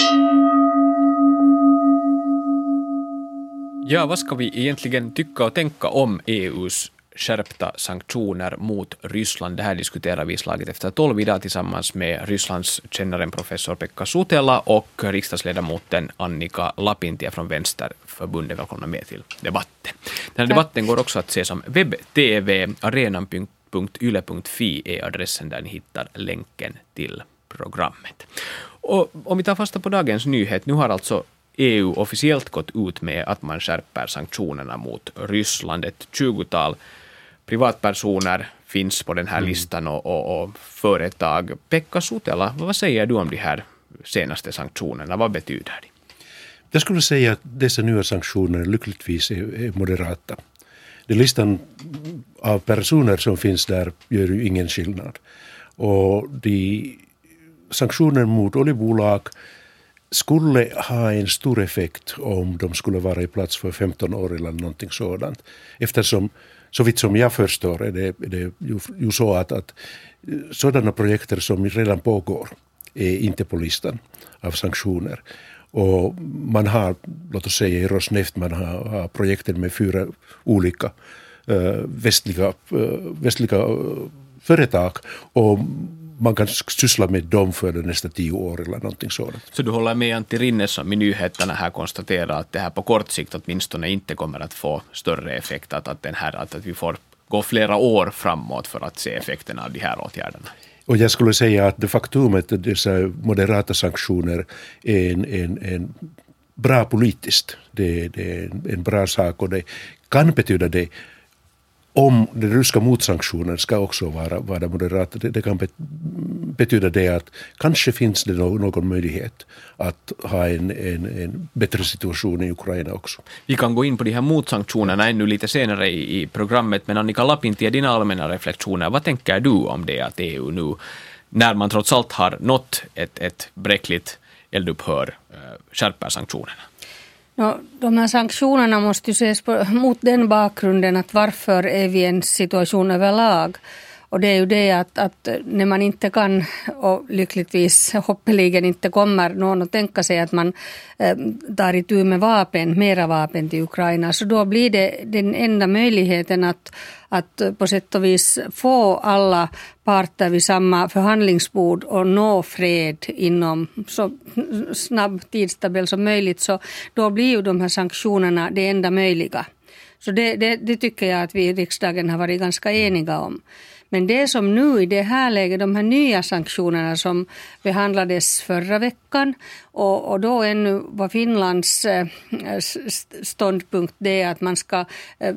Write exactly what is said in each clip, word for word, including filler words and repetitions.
Ja, vad ska vi egentligen tycka och tänka om E U:s skärpta sanktioner mot Ryssland? Det här diskuterar vi slaget efter tolv idag tillsammans med Rysslands kännaren professor Pekka Sutela och riksdagsledamoten Annika Lapintie från Vänsterförbundet. Välkomna med till debatten. Den här debatten går också att se som webb-tv. arenan punkt yle punkt fi är adressen där ni hittar länken till programmet. Och om vi tar fasta på dagens nyhet, nu har alltså E U officiellt gått ut med att man skärper sanktionerna mot Ryssland. Ett tjugotal privatpersoner finns på den här mm. listan och, och, och företag. Pekka Sutela, vad säger du om de här senaste sanktionerna? Vad betyder de? Jag skulle säga att dessa nya sanktioner lyckligtvis är, är moderata. Den listan av personer som finns där gör ju ingen skillnad. Och de sanktioner mot oljebolag skulle ha en stor effekt om de skulle vara i plats för femton år eller någonting sådant. Eftersom, så vitt som jag förstår, är det, är det ju, ju så att, att sådana projekter som redan pågår är inte på listan av sanktioner. Och man har, låt oss säga i Rosneft, man har, har projekter med fyra olika uh, västliga, uh, västliga uh, företag och man kan syssla med dem för de nästa tio år eller någonting sådant. Så du håller med Antti Rinne som i nyheterna här konstaterar att det här på kort sikt åtminstone inte kommer att få större effekt, att, att, den här, att, att vi får gå flera år framåt för att se effekterna av de här åtgärderna? Och jag skulle säga att det faktumet att dessa moderata sanktioner är en, en, en bra politiskt. Det, det är en, en bra sak och det kan betyda det. Om den ryska motsanktionen ska också vara, vara moderata, det, det kan betyda det att kanske finns det någon möjlighet att ha en, en, en bättre situation i Ukraina också. Vi kan gå in på de här motsanktionerna ännu lite senare i, i programmet, men Annika Lapintie, dina allmänna reflektioner, vad tänker du om det att E U nu, när man trots allt har nått ett, ett bräckligt eldupphör, skärper sanktionerna? No, de här sanktionerna måste ju ses på, mot den bakgrunden att varför är vi i en situation överlag. Och det är ju det att, att när man inte kan och lyckligtvis hoppeligen inte kommer någon att tänka sig att man eh, tar itu med vapen, mera vapen till Ukraina. Så då blir det den enda möjligheten att, att på sätt och vis få alla parter vid samma förhandlingsbord och nå fred inom så snabb tidstabell som möjligt. Så då blir ju de här sanktionerna det enda möjliga. Så det, det, det tycker jag att vi i riksdagen har varit ganska eniga om. Men det som nu i det här läget, de här nya sanktionerna som behandlades förra veckan och, och då ännu var Finlands eh, ståndpunkt det att man ska eh,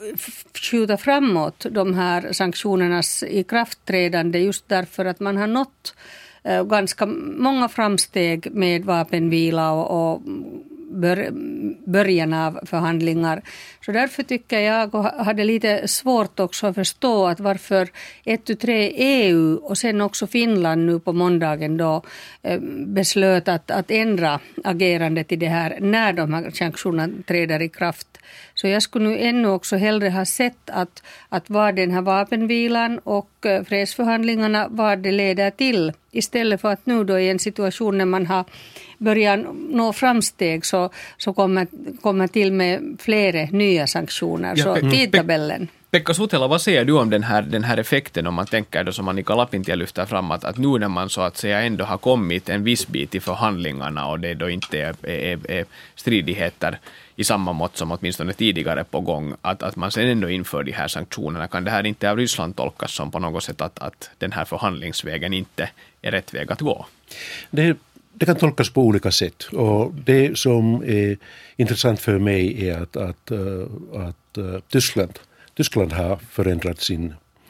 skjuta framåt de här sanktionernas ikraftträdande just därför att man har nått eh, ganska många framsteg med vapenvila och, och Bör, början av förhandlingar. Så därför tycker jag hade lite svårt också att förstå att varför ett och tre E U och sen också Finland nu på måndagen då eh, beslöt att, att ändra agerandet i det här när de här sanktionerna träder i kraft. Så jag skulle nu ännu också hellre ha sett att, att vad den här vapenvilan och fredsförhandlingarna vad det leder till. Istället för att nu då i en situation när man har börjat nå framsteg så, så kommer, kommer till med flera nya sanktioner. Ja, så tidtabellen. Pekka Sutela, vad säger du om den här, den här effekten om man tänker då som Annika Lapintie lyfter fram att, att nu när man så att säga ändå har kommit en viss bit i förhandlingarna och det då inte är, är, är stridigheter i samma mått som åtminstone tidigare på gång, att, att man sen ändå inför de här sanktionerna. Kan det här inte av Ryssland tolkas som på något sätt att, att den här förhandlingsvägen inte är rätt väg att gå? Det, det kan tolkas på olika sätt. Och det som är intressant för mig är att, att, att, att Tyskland, Tyskland har förändrat sin,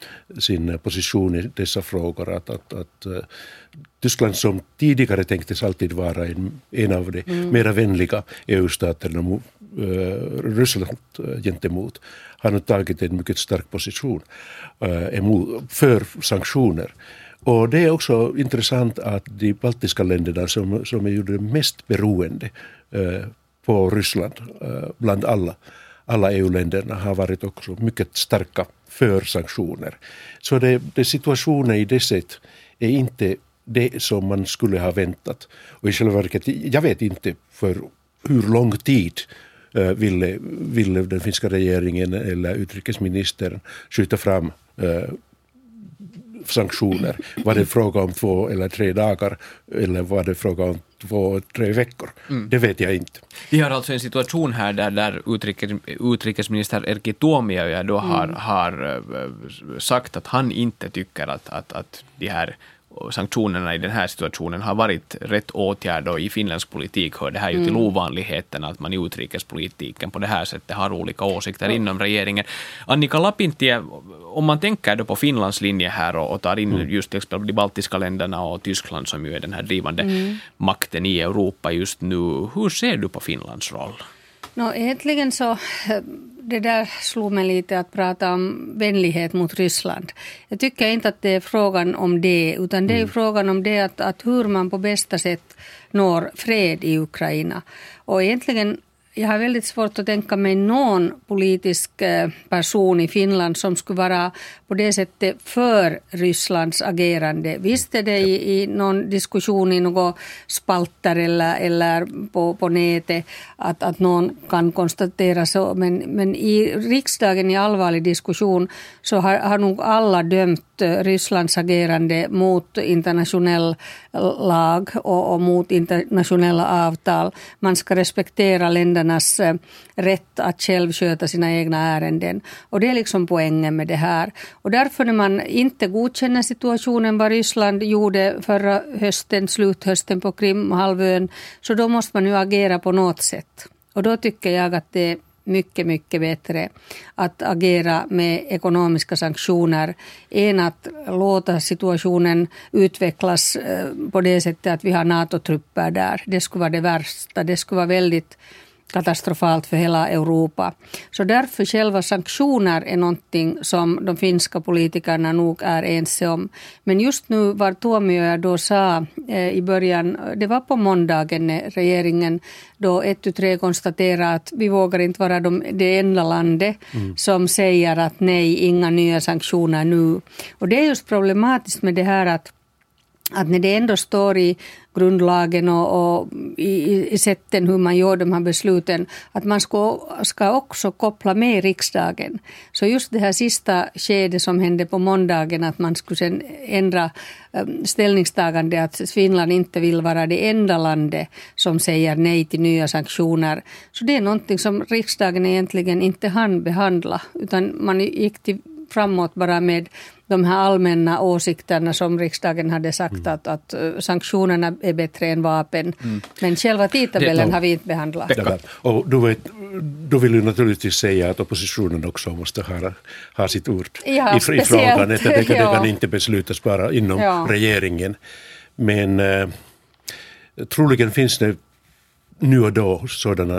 sin position i dessa frågor. Att, att, att Tyskland som tidigare tänktes alltid vara en, en av de mm. mera vänliga E U-staterna mot uh, Ryssland uh, gentemot har nu tagit en mycket stark position uh, emot, för sanktioner. Och det är också intressant att de baltiska länderna som, som är ju det mest beroende uh, på Ryssland uh, bland alla, alla E U-länderna har varit också mycket starka för sanktioner. Så det, det situationen i det sätt är inte det som man skulle ha väntat. Och i själva verket, jag vet inte för hur lång tid uh, ville, ville den finska regeringen eller utrikesministern skjuta fram uh, sanktioner. Var det fråga om två eller tre dagar eller var det fråga om två, tre veckor? Mm. Det vet jag inte. Vi har alltså en situation här där, där utrikes, utrikesminister Erkki Tuomioja då har, mm. har sagt att han inte tycker att, att, att de här sanktionerna i den här situationen har varit rätt åtgärd, och i finländsk politik hör det här ju till mm. ovanligheten att man i utrikespolitiken på det här sättet har olika åsikter mm. inom regeringen. Annika Lapintie, om man tänker då på Finlands linje här och, och tar in mm. just till exempel de baltiska länderna och Tyskland som ju är den här drivande mm. makten i Europa just nu, hur ser du på Finlands roll? No, egentligen så, det där slog mig lite att prata om vänlighet mot Ryssland. Jag tycker inte att det är frågan om det, utan det är mm. frågan om det att, att hur man på bästa sätt når fred i Ukraina. Och egentligen, jag har väldigt svårt att tänka mig någon politisk person i Finland som skulle vara på det sättet för Rysslands agerande. Visst är det i, i någon diskussion i några spalter eller, eller på, på nätet att, att någon kan konstatera så. Men, men i riksdagen i allvarlig diskussion så har, har nog alla dömt Rysslands agerande mot internationell lag och, och mot internationella avtal. Man ska respektera ländernas rätt att själv sköta sina egna ärenden. Och det är liksom poängen med det här. Och därför när man inte godkänner situationen vad Ryssland gjorde förra hösten, sluthösten på Krimhalvön, så då måste man ju agera på något sätt. Och då tycker jag att det är mycket, mycket bättre att agera med ekonomiska sanktioner än att låta situationen utvecklas på det sättet att vi har NATO-trupper där. Det skulle vara det värsta. Det skulle vara väldigt katastrofalt för hela Europa. Så därför själva sanktioner är någonting som de finska politikerna nog är ense om. Men just nu var Tuomioja då sa eh, i början, det var på måndagen när regeringen då ett och tre konstaterade att vi vågar inte vara de, det enda landet mm. som säger att nej, inga nya sanktioner nu. Och det är just problematiskt med det här att att när det ändå står i grundlagen och, och i, i sätten hur man gör de här besluten, att man ska, ska också koppla med riksdagen. Så just det här sista skedet som hände på måndagen, att man skulle sen ändra ställningstagande att Finland inte vill vara det enda landet som säger nej till nya sanktioner. Så det är någonting som riksdagen egentligen inte hann behandla, utan man gick till framåt bara med de här allmänna åsikterna som riksdagen hade sagt mm. att, att sanktionerna är bättre än vapen. Mm. Men själva tidtabellen det, har vi inte behandlat. Ja, och du vet, då vill ju naturligtvis säga att oppositionen också måste ha, ha sitt ord ja, i, i frågan. Det, det, det ja. kan inte beslutas bara inom ja. regeringen. Men eh, troligen finns det nu och då sådana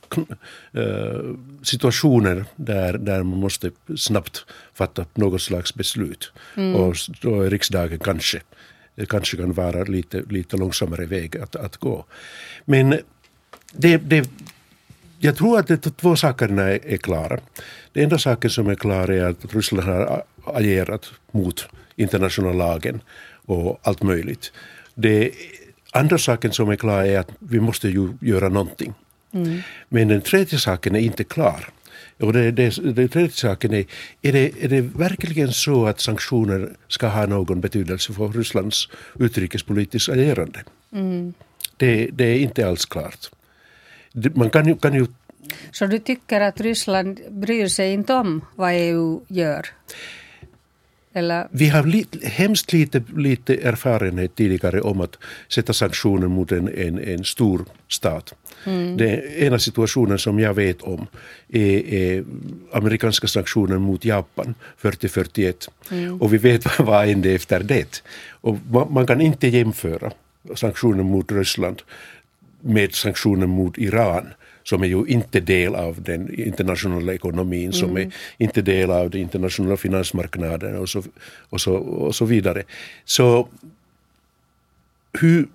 äh, situationer där, där man måste snabbt fatta något slags beslut. Mm. Och då är riksdagen kanske, det kanske kan vara lite, lite långsammare väg att, att gå. Men det, det, jag tror att det, två sakerna är, är klara. Det enda saken som är klar är att Ryssland har agerat mot internationella lagen och allt möjligt. Det andra saken som är klar är att vi måste ju göra någonting. Mm. Men den tredje saken är inte klar. Och det, det, den tredje saken är, är det, är det verkligen så att sanktioner ska ha någon betydelse för Rysslands utrikespolitiska agerande? Mm. Det, det är inte alls klart. Man kan ju, kan ju... Så du tycker att Ryssland bryr sig inte om vad E U gör? Eller? Vi har li, hemskt lite, lite erfarenhet tidigare om att sätta sanktioner mot en, en, en stor stat. Mm. Den ena situationen som jag vet om är, är amerikanska sanktioner mot Japan fyrtio fyrtioett. Mm. Och vi vet vad hände efter det. Och man, man kan inte jämföra sanktioner mot Ryssland med sanktioner mot Iran, som är ju inte del av den internationella ekonomin, som mm. är inte del av den internationella finansmarknaden och så, och så, och så vidare. Så hur,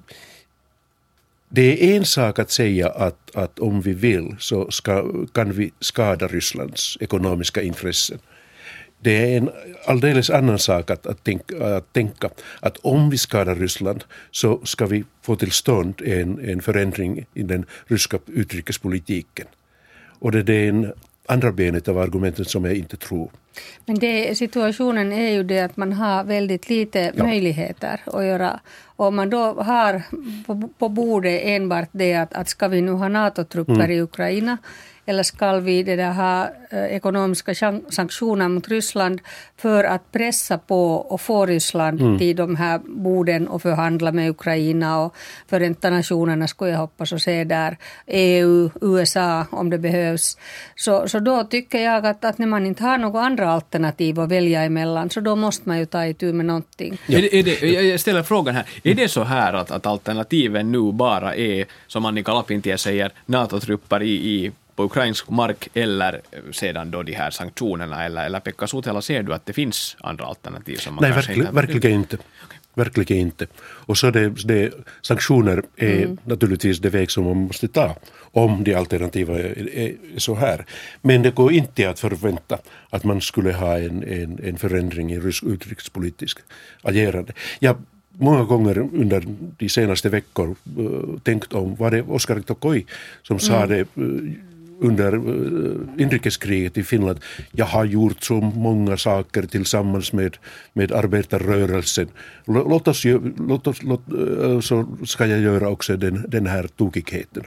det är en sak att säga att, att om vi vill så ska, kan vi skada Rysslands ekonomiska intressen. Det är en alldeles annan sak att, att, tänka, att tänka att om vi skadar Ryssland så ska vi få till stånd en, en förändring i den ryska utrikespolitiken. Och det är en andra benet av argumenten som jag inte tror. Men det, situationen är ju det att man har väldigt lite ja. möjligheter att göra. Och om man då har på, på bordet enbart det att, att ska vi nu ha NATO-trupper mm. i Ukraina eller ska vi det där ha eh, ekonomiska sanktioner mot Ryssland för att pressa på och få Ryssland mm. till de här borden och förhandla med Ukraina och Förenta Nationerna skulle jag hoppas och se där, E U, U S A om det behövs. Så, så då tycker jag att, att när man inte har några andra alternativ att välja emellan så då måste man ju ta itu med någonting. Ja. Är det, är det, jag ställer frågan här, är det så här att, att alternativen nu bara är, som Annika Lapintie säger, NATO-trupper i, i på ukrainsk mark eller sedan då de här sanktionerna eller, eller Pekka Sutela, ser du att det finns andra alternativ som man Nej, kanske verkligen, inte verkligen inte. Okay. Verkligen inte. Och så det, det sanktioner är mm. naturligtvis det väg som man måste ta om de alternativa är, är så här. Men det går inte att förvänta att man skulle ha en, en, en förändring i rysk utrikespolitisk agerande. Jag många gånger under de senaste veckor uh, tänkt om, var det Oskar Tokoi som mm. sa det uh, under uh, inrikeskriget i Finland. Jag har gjort så många saker tillsammans med, med arbetarrörelsen. L- låt oss, låt oss, låt, uh, så ska jag göra också den, den här tokigheten.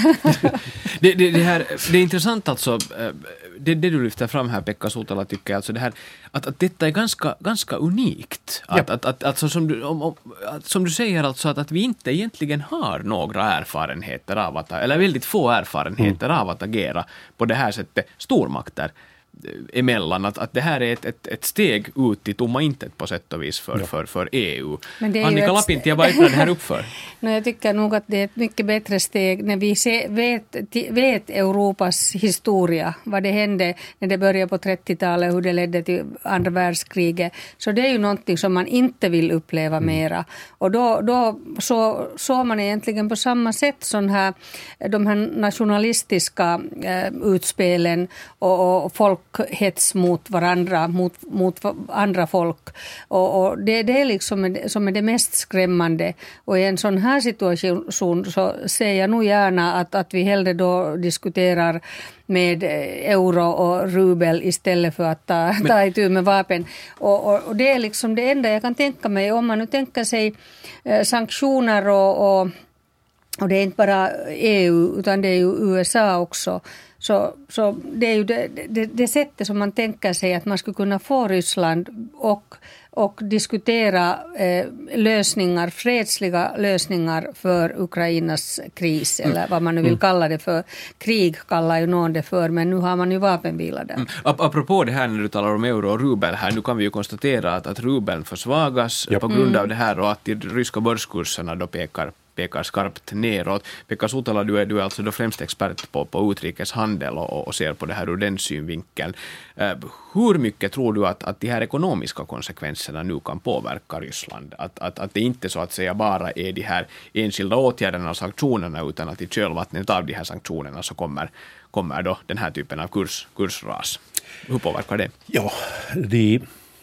det, det, det, här, det är intressant alltså, det, det du lyfter fram här Pekka Sutela tycker jag, alltså det här, att, att detta är ganska, ganska unikt. Att, ja. att, att, alltså som, du, om, om, att, som du säger alltså att, att vi inte egentligen har några erfarenheter av att, eller väldigt få erfarenheter mm. av att agera på det här sättet stormakter emellan, att, att det här är ett, ett, ett steg ut i tomma intet på sätt och vis för, ja. för, för E U. Annika Lapintie, vad öppnar det här upp för? No, jag tycker nog att det är ett mycket bättre steg när vi se, vet, vet Europas historia, vad det hände när det började på trettiotalet, hur det ledde till andra världskriget. Så det är ju någonting som man inte vill uppleva mm. mera. Och då, då så, så man egentligen på samma sätt sån här, de här nationalistiska eh, utspelen och, och folk hets mot varandra, mot, mot andra folk. Och, och det, det är liksom som är det mest skrämmande. Och i en sån här situation så ser jag nog gärna att, att vi hellre då diskuterar med euro och rubel istället för att ta, ta itu med vapen. Och, och, och det är liksom det enda jag kan tänka mig. Om man nu tänker sig eh, sanktioner och, och, och det är inte bara E U utan det är ju U S A också. Så, så det är ju det, det, det sättet som man tänker sig att man skulle kunna få Ryssland och, och diskutera eh, lösningar, fredsliga lösningar för Ukrainas kris, mm. eller vad man nu vill kalla det för. Krig kallar ju någon det för, men nu har man ju vapenvila där. Mm. Apropå det här när du talar om euro och rubel här, nu kan vi ju konstatera att, att rubeln försvagas yep. på grund mm. av det här och att de ryska börskurserna då pekar pekar skarpt neråt. Pekka Sutela, du är, du är alltså då främst expert på, på utrikeshandel och, och ser på det här ur den synvinkeln. Uh, hur mycket tror du att, att de här ekonomiska konsekvenserna nu kan påverka Ryssland? Att, att, att det inte så att säga bara är de här enskilda åtgärderna och sanktionerna utan att i kölvattnet av de här sanktionerna så kommer, kommer då den här typen av kurs, kursras. Hur påverkar det? Ja, de...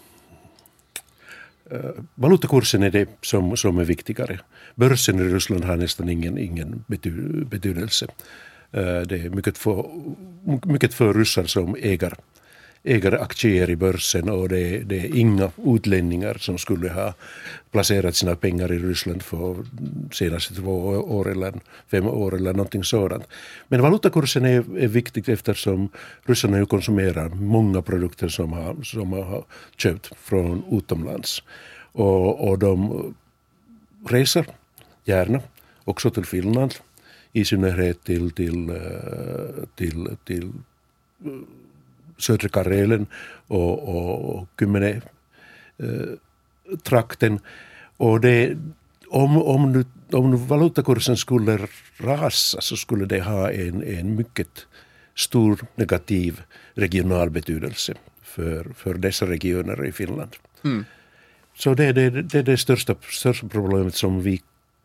Uh, valutakursen är det som, som är viktigare. Börsen i Ryssland har nästan ingen, ingen bety, betydelse. Uh, det är mycket för, mycket för ryssar som äger, äger aktier i börsen och det, det är inga utlänningar som skulle ha placerat sina pengar i Ryssland för senaste två år eller fem år eller någonting sådant. Men valutakursen är, är viktig eftersom ryssarna ju konsumerar många produkter som har, som har köpt från utomlands. Och, och de reser gärna också till Finland, i synnerhet till, till, till, till södra Karelen och, och Kymmene eh, trakten. Och det, om, om, nu, om nu valutakursen skulle rasa så skulle det ha en, en mycket stor negativ regional betydelse för, för dessa regioner i Finland. Mm. Så det, det, det är det största, största problemet som vi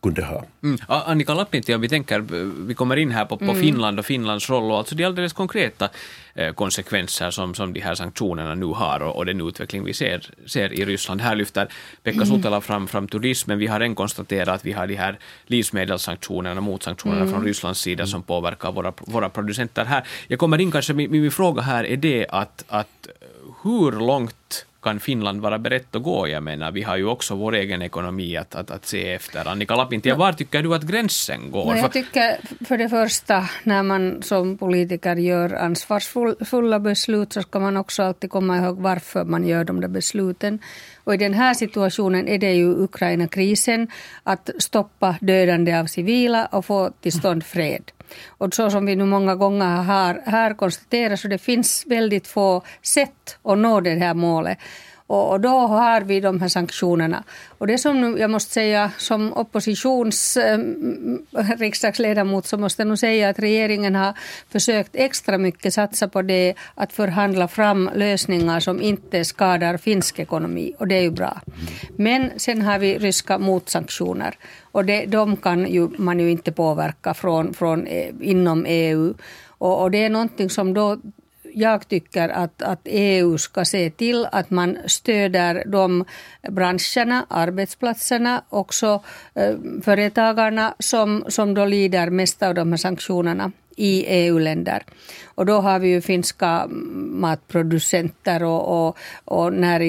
kunde ha. Mm. Annika Lapintie, om vi tänker, vi kommer in här på, på mm. Finland och Finlands roll och alltså de alldeles konkreta eh, konsekvenser som, som de här sanktionerna nu har och, och den utveckling vi ser, ser i Ryssland. Här lyfter Pekka Sutela fram, fram turismen. Vi har redan konstaterat att vi har de här livsmedelssanktionerna, motsanktionerna mm. från Rysslands sida som påverkar våra, våra producenter här. Jag kommer in kanske, min, min fråga här är det att, att hur långt kan Finland vara berett att gå? Jag menar, vi har ju också vår egen ekonomi att, att, att se efter. Annika Lapintie, no, var tycker du att gränsen går? No, jag tycker för det första, när man som politiker gör ansvarsfulla beslut så ska man också alltid komma ihåg varför man gör de där besluten. Och i den här situationen är det ju Ukraina-krisen att stoppa dödande av civila och få till stånd fred. Och så som vi nu många gånger har här konstaterat så det finns väldigt få sätt att nå det här målet. Och, och då har vi de här sanktionerna. Och det som nu, jag måste säga som oppositions eh, riksdagsledamot så måste jag nog säga att regeringen har försökt extra mycket satsa på det att förhandla fram lösningar som inte skadar finsk ekonomi. Och det är ju bra. Men sen har vi ryska motsanktioner. Och det, de kan ju, man ju inte påverka från, från eh, inom E U. Och, och det är någonting som då jag tycker att, att E U ska se till att man stöder de branscherna, arbetsplatserna, också eh, företagarna som, som då lider mest av de här sanktionerna i E U-länder. Och då har vi ju finska matproducenter och, och, och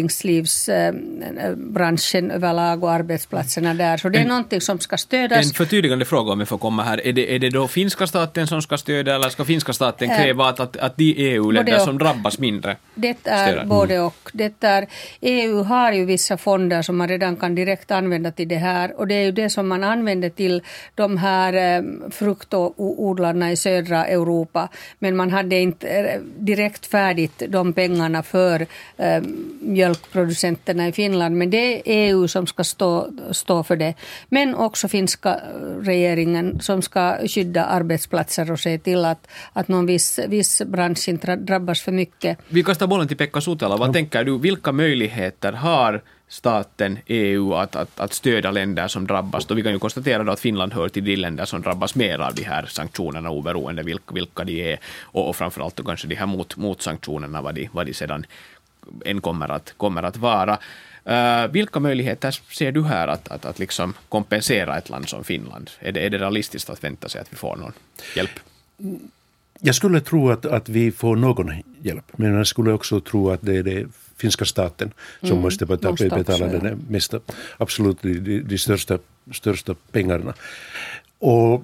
näringslivsbranschen överlag och arbetsplatserna där. Så det är en, någonting som ska stödas. En förtydligande fråga om jag får komma här. Är det, är det då finska staten som ska stödja eller ska finska staten kräva att, att, att de E U-länder som drabbas mindre det är stöder? Både och. Det är, E U har ju vissa fonder som man redan kan direkt använda till det här. Och det är ju det som man använder till de här fruktodlarna i södra Europa. Men man hade inte direkt färdigt de pengarna för eh, mjölkproducenterna i Finland. Men det är E U som ska stå, stå för det. Men också finska regeringen som ska skydda arbetsplatser och se till att, att någon viss, viss bransch inte drabbas för mycket. Vi kastar bollen till Pekka Sutela. Vad mm. tänker du? Vilka möjligheter har staten, E U att, att, att stödja länder som drabbas? Då vi kan ju konstatera då att Finland hör till de länder som drabbas mer av de här sanktionerna oberoende vilka, vilka de är och, och framförallt då kanske de här mot, motsanktionerna vad de, vad de sedan än kommer att, kommer att vara. Uh, vilka möjligheter ser du här att, att, att liksom kompensera ett land som Finland? Är det, är det realistiskt att vänta sig att vi får någon hjälp? Jag skulle tro att, att vi får någon hjälp, men jag skulle också tro att det är det finska staten som mm, måste betala, måste betala också, den mesta, absolut de, de största, största pengarna. Och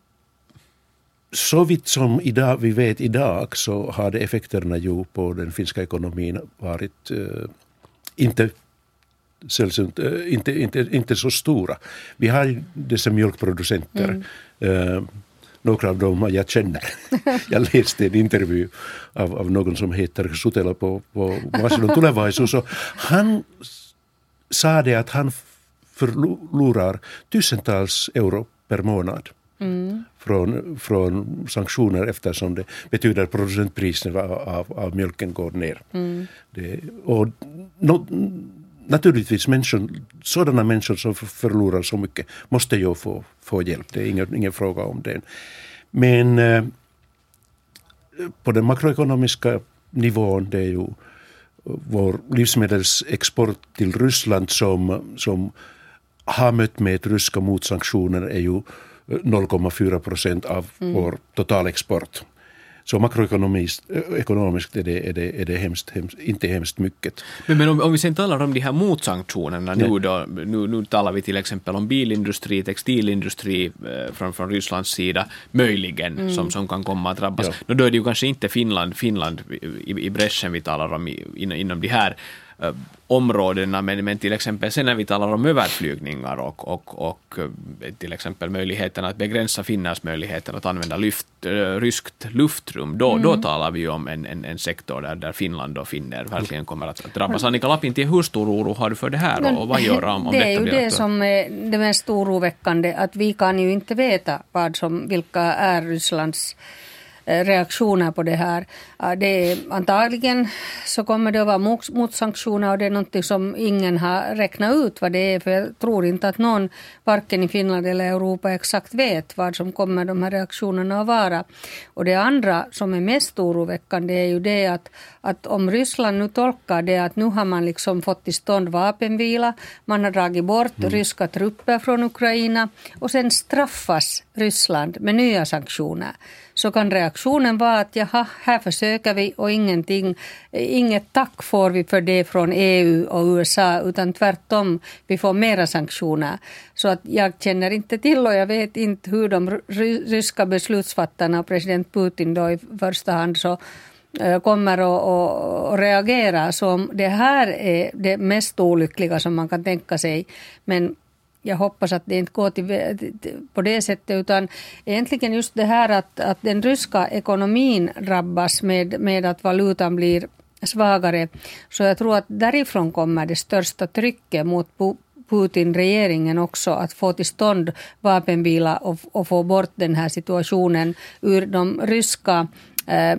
så vitt som idag, vi vet idag så har det effekterna ju på den finska ekonomin varit uh, inte, sällsynt, uh, inte, inte, inte så stora. Vi har dessa mjölkproducenter, mm. uh, några av dem jag känner. Jag läste en intervju av, av någon som heter Sutela på, på Vasilon Tulevaisuus. Och han sa det att han förlorar tusentals euro per månad mm. från, från sanktioner eftersom det betyder att producentpriserna av, av, av mjölken går ner. Mm. Det, och no, naturligtvis människor, sådana människor som förlorar så mycket måste ju få, få hjälp. Det är ingen, ingen fråga om det. Men eh, på den makroekonomiska nivån det är ju vår livsmedelsexport till Ryssland som, som har mött med ryska motsanktioner är ju noll komma fyra procent av mm. vår totalexport. Så makroekonomiskt ekonomiskt är det, är det, är det hemskt, hemskt, inte hemskt mycket. Men, men om, om vi sen talar om de här motsanktionerna, nu, då, nu, nu talar vi till exempel om bilindustri, textilindustri eh, från, från Rysslands sida, möjligen, mm. som, som kan komma att drabbas. Ja. Då är det ju kanske inte Finland, Finland i, i bräschen vi talar om i, in, inom de här Uh, områdena, men, men till exempel sen när vi talar om överflygningar och, och, och uh, till exempel möjligheten att begränsa Finlands möjligheter att använda lyft, uh, ryskt luftrum, då, mm. då talar vi om en, en, en sektor där, där Finland och finner verkligen kommer att drabbas. Mm. Annika Lapintie, hur stor oro har du för det här och, och vad gör om, om det detta är ju blir det som är det mest oroväckande, att vi kan ju inte veta vad som, vilka är Rysslands reaktioner på det här. Det är, antagligen så kommer det att vara mot, motsanktioner och det är något som ingen har räknat ut vad det är, för jag tror inte att någon varken i Finland eller Europa exakt vet vad som kommer de här reaktionerna att vara. Och det andra som är mest oroväckande är ju det att, att om Ryssland nu tolkar det att nu har man liksom fått till stånd vapenvila, man har dragit bort mm. ryska trupper från Ukraina och sen straffas Ryssland med nya sanktioner, så kan reaktionen vara att jaha, här försöker vi och ingenting, inget tack får vi för det från E U och U S A, utan tvärtom, vi får mera sanktioner. Så att jag känner inte till och jag vet inte hur de ryska beslutsfattarna och president Putin då i första hand så kommer att reagera. Så det här är det mest olyckliga som man kan tänka sig, men jag hoppas att det inte går till, på det sättet, utan egentligen just det här att, att den ryska ekonomin drabbas med, med att valutan blir svagare. Så jag tror att därifrån kommer det största trycket mot Putin-regeringen också, att få till stånd vapenvila och, och få bort den här situationen ur de ryska Eh,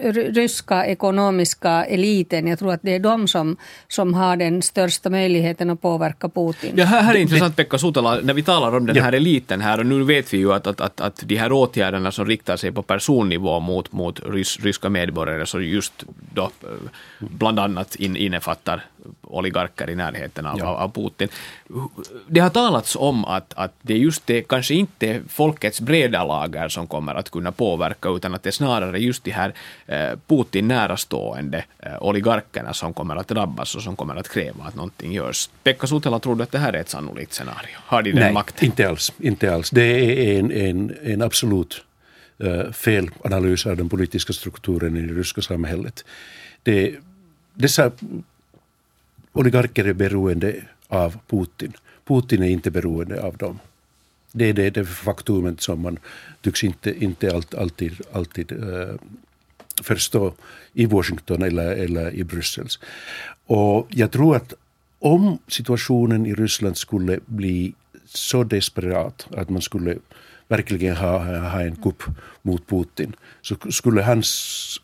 ryska ekonomiska eliten. Jag tror att det är de som, som har den största möjligheten att påverka Putin. Ja, här, här är intressant, Pekka Sutala, när vi talar om den ja. här eliten här, och nu vet vi ju att, att, att, att de här åtgärderna som riktar sig på personnivå mot, mot rys, ryska medborgare, så just då bland annat in, innefattar oligarker i närheten av, ja. av Putin. Det har talats om att, att det är just det, kanske inte folkets breda lager som kommer att kunna påverka, utan att det är snarare just de här eh, Putin närastående eh, oligarkerna som kommer att drabbas och som kommer att kräva att någonting görs. Pekka Sutala, tror du att det här är ett sannolikt scenario? Har de den Nej, makten? inte alls. Inte alls. Det är en, en, en absolut uh, fel analys av den politiska strukturen i det ryska samhället. Det, dessa oligarker är beroende av Putin. Putin är inte beroende av dem. Det är det, det faktumet som man tycks inte, inte allt, alltid, alltid uh, förstå i Washington eller, eller i Bryssel. Och jag tror att om situationen i Ryssland skulle bli så desperat att man skulle verkligen ha, ha en kupp mot Putin, så skulle hans,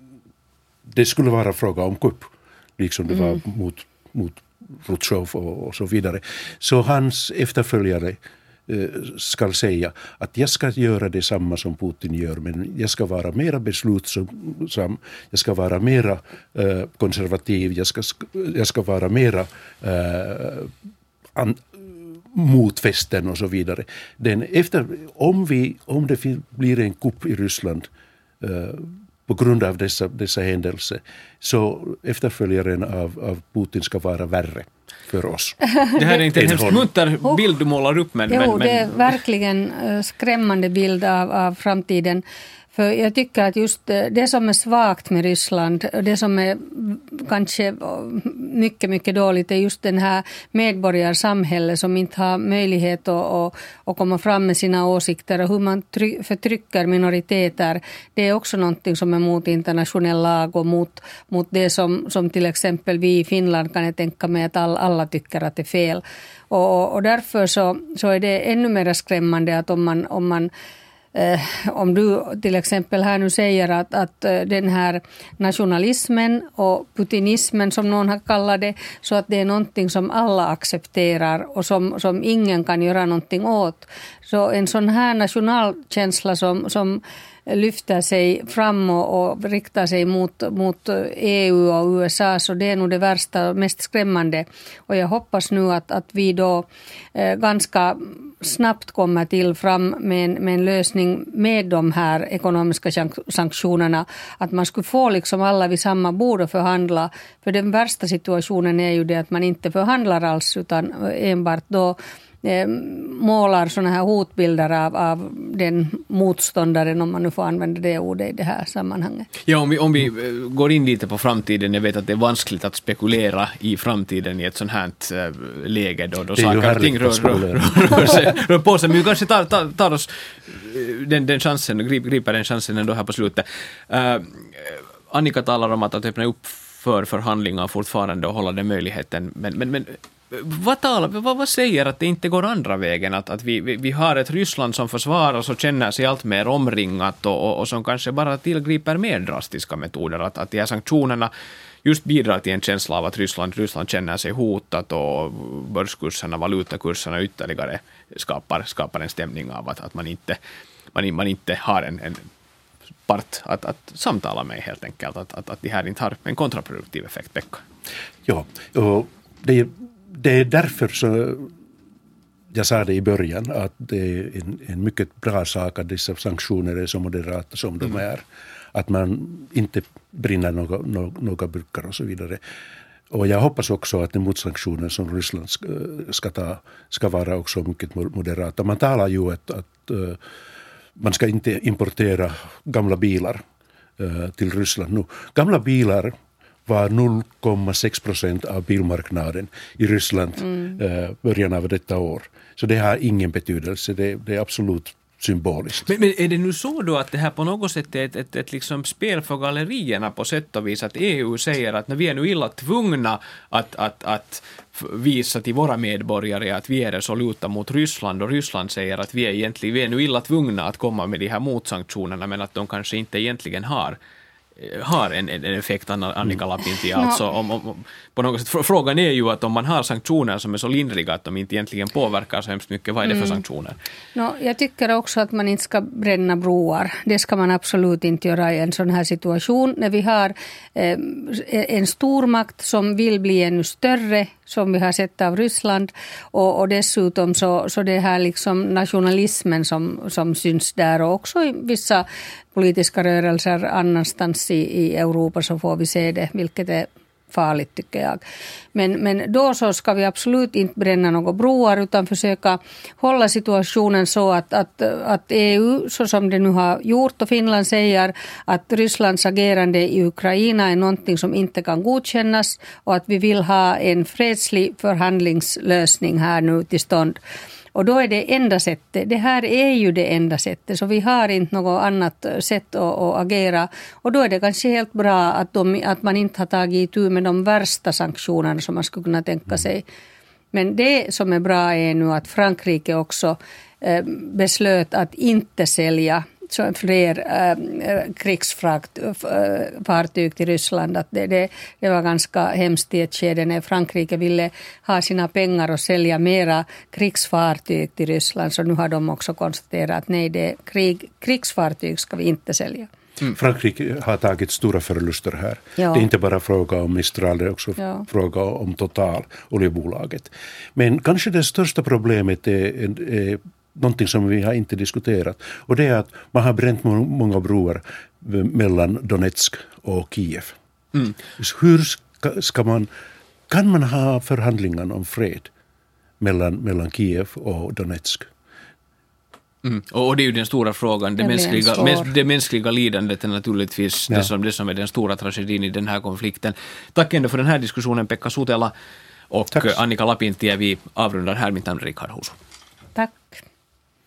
det skulle vara fråga om kupp, liksom det var mm. mot, mot Khrushchev och, och så vidare. Så hans efterföljare eh, ska säga att jag ska göra detsamma som Putin gör, men jag ska vara mera beslutsam, jag ska vara mera eh, konservativ, jag ska, jag ska vara mera eh, an, mot västen och så vidare. Den efter, om, vi, om det blir en kupp i Ryssland eh, på grund av dessa, dessa händelser, så efterföljaren av, av Putin ska vara värre för oss. Det här är inte en hemskt munter bild du målar upp. Men, jo, men, men... det är verkligen skrämmande bild av, av framtiden. För jag tycker att just det som är svagt med Ryssland, det som är kanske mycket, mycket dåligt, är just den här medborgarsamhället som inte har möjlighet att, att, att komma fram med sina åsikter, och hur man try, förtrycker minoriteter. Det är också någonting som är mot internationell lag och mot, mot det som, som till exempel vi i Finland kan jag tänka mig att all, alla tycker att det är fel. Och, och därför så, så är det ännu mer skrämmande att om man, om man Eh, om du till exempel här nu säger att, att eh, den här nationalismen och putinismen som någon har kallat det, så att det är någonting som alla accepterar och som, som ingen kan göra någonting åt. Så en sån här nationalkänsla som, som lyfter sig fram och, och riktar sig mot, mot E U och U S A, så det är nog det värsta och mest skrämmande. Och jag hoppas nu att, att vi då eh, ganska snabbt kommer till fram med en, med en lösning med de här ekonomiska sanktionerna, att man skulle få liksom alla vid samma bord och förhandla. För den värsta situationen är ju det att man inte förhandlar alls, utan enbart då målar såna här hotbilder av, av den motståndaren, om man nu får använda det ordet i det här sammanhanget. Ja, om vi, om vi går in lite på framtiden, jag vet att det är vanskligt att spekulera i framtiden i ett sånt här läge då, då saker och ting rör, rör, rör, sig, rör på sig, men vi kanske tar, tar, tar oss den, den chansen, griper den chansen ändå här på slutet. Uh, Annika talar om att, att öppna upp för förhandlingar fortfarande och hålla den möjligheten, men, men, men Vad, talar, vad, vad säger att det inte går andra vägen? Att, att vi, vi, vi har ett Ryssland som försvaras och känner sig allt mer omringat och, och, och som kanske bara tillgriper mer drastiska metoder. Att, att de här sanktionerna just bidrar till en känsla av att Ryssland, Ryssland känner sig hotat och börskurserna, valutakurserna ytterligare skapar, skapar en stämning av att, att man, inte, man, man inte har en, en part att, att samtala med helt enkelt. Att, att, att de här inte har en kontraproduktiv effekt, Pekka. Ja, och det är, det är därför så jag sa det i början att det är en, en mycket bra sak att dessa sanktioner är så moderata som de är. Att man inte brinner några, några burkar och så vidare. Och jag hoppas också att de motsanktioner som Ryssland ska, ska ta ska vara också mycket moderata. Man talar ju att, att uh, man ska inte importera gamla bilar uh, till Ryssland nu. Gamla bilar var noll komma sex procent av bilmarknaden i Ryssland mm. uh, början av detta år. Så det har ingen betydelse. Det, det är absolut symboliskt. Men, men är det nu så då att det här på något sätt är ett, ett, ett liksom spel för gallerierna på sätt och vis, att E U säger att när vi är nu illa tvungna att, att, att visa till våra medborgare att vi är resoluta mot Ryssland, och Ryssland säger att vi är egentligen vi är nu illa tvungna att komma med de här motsanktionerna, men att de kanske inte egentligen har har en, en effekt, Annika Lapintie. Alltså, om, om, på något sätt, frågan är ju att om man har sanktioner som är så lindriga att de inte egentligen påverkar så hemskt mycket, vad är det för sanktioner? Mm. No, jag tycker också att man inte ska bränna broar. Det ska man absolut inte göra i en sån här situation. När vi har eh, en stormakt som vill bli ännu större, som vi har sett av Ryssland, och, och dessutom så, så det här liksom nationalismen som, som syns där, och också i vissa politiska rörelser annanstans i, i Europa så får vi se det, vilket är farligt tycker jag. Men, men då så ska vi absolut inte bränna några broar utan försöka hålla situationen så att, att, att E U, så som det nu har gjort, och Finland säger att Rysslands agerande i Ukraina är någonting som inte kan godkännas och att vi vill ha en fredlig förhandlingslösning här nu till stånd. Och då är det enda sättet, det här är ju det enda sättet, så vi har inte något annat sätt att, att agera. Och då är det kanske helt bra att, de, att man inte har tagit itu med de värsta sanktionerna som man skulle kunna tänka sig. Men det som är bra är nu att Frankrike också eh, beslöt att inte sälja så fler äh, krigsfartyg till Ryssland. Att det, det, det var ganska hemskt i ett skede när Frankrike ville ha sina pengar och sälja mera krigsfartyg till Ryssland. Så nu har de också konstaterat att nej, det krig, krigsfartyg ska vi inte sälja. Mm. Frankrike har tagit stora förluster här. Ja. Det är inte bara fråga om Mistral, det är också ja. fråga om Total, oljebolaget. Men kanske det största problemet är, är, är någonting som vi har inte diskuterat. Och det är att man har bränt många broar mellan Donetsk och Kiev. Mm. Hur ska, ska man, kan man ha förhandlingar om fred mellan, mellan Kiev och Donetsk? Mm. Och det är ju den stora frågan. Det, det, mänskliga, mäns, det mänskliga lidandet är naturligtvis ja. det, som, det som är den stora tragedin i den här konflikten. Tack ändå för den här diskussionen, Pekka Sutela och Tack. Annika Lapintie. Vi avrundar här. Mitt namn är Rickard Husu. Tack.